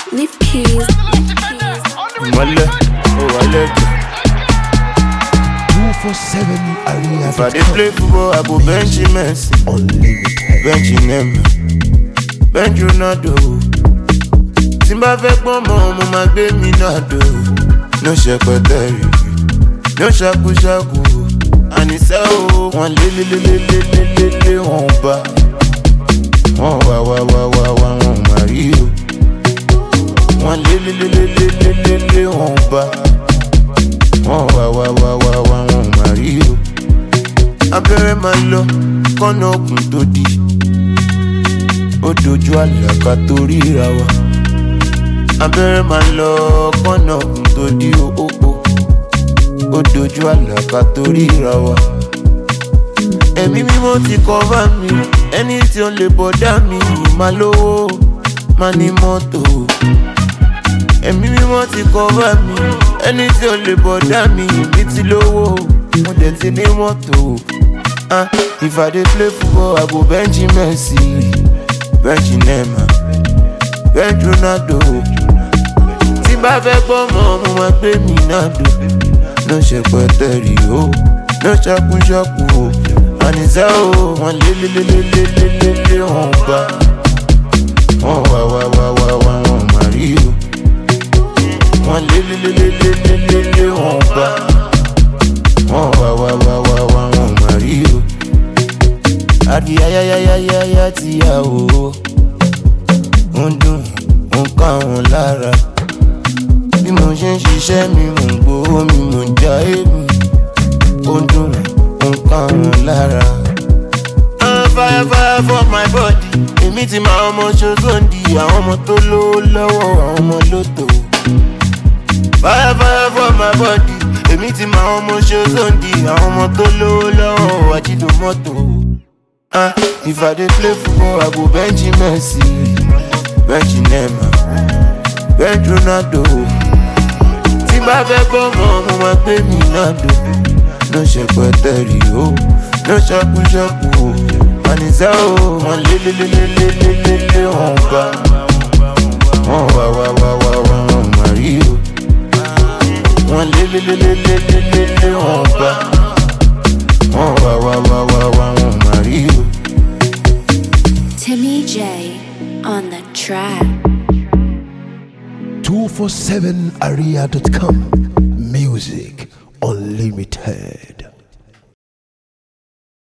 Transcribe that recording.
Leaf keys. Mole, oh I like it. 247 area. If I dey play football, I go bench Messi, Unlimited. bench Neymar, bench Ronaldo. Timba fẹ́ pọ́n mọ́, mo máa gbé mi náà dò. No ṣẹpẹtẹrì, no ṣakúṣakú. Àníṣe o, wọ́n lé wọ́n bá. Wọ́n wá wọ́n máa rí o. Wọ́n lé wọ́n bá. Wọ́n wá wọ́n máa rí o. Abẹ́rẹ́ máa lọ kọ́nà ọkùn tó di. Ó dojú àlàkà tó ríra wa. Abẹ́rẹ́ máa lọ kọ́nà ọkùn tó di o. Ó dojú àlàkà tó ríra wa. Ẹ̀mí mímọ́ ti cover mi. Ẹni tí ó lè bọ̀dá mi máa lówó, máa ní mọ́tò. Ẹ̀mí mímọ́ ti cover mi. Ẹni tí ó lè bọ̀dá mi ti lówó, mo dẹ̀ ti ní mọ́tò. If I dey play football, I go bench Messi, bench Neymar, bench Ronaldo. Tí bá fẹ́ gbọ́ mọ́, mo máa gbé mi náà dò. No ṣẹpẹtẹrì o, no ṣakúṣakú o. Àníṣe o, wọ́n lé wọ́n bá. Wọ́n wá wọ́n máa rí o. Wọ́n lé wọ́n bá. Wọ́n wá wọ́n máa rí o. Àdì ayáyáyáyá ti yà o. Ń dùn, ń ká wọn lára. Bí mo ṣe ń ṣiṣẹ́ mi, mò ń gbowó mi, mò ń já èmi. Ó ń dùn, ń ká wọn lára. Fire for my body. Èmi ti máa ọmọ ṣoṣoǹdì. Àwọn ọmọ tó lówó lọ́wọ́, àwọn ọmọ lóto. Fire for my body. Èmi ti máa ọmọ ṣoṣoǹdì. Àwọn ọmọ tó lówó lọ́wọ́, àjídò mọ́tò. If I dey play football, I go bench Messi, bench Neymar, bench Ronaldo. Tí bá fẹ́ gbọ́ mọ́, mo máa gbé mi náà dò. No ṣẹpẹtẹrì o, no ṣakúṣakú o. Àníṣe o, wọ́n lé wọ́n bá. Wọ́n wá wọ́n máa rí o. Wọ́n lé wọ́n bá. Wọ́n wá wọ́n máa rí o. Timmy J on the track. 247area.com. Music Unlimited.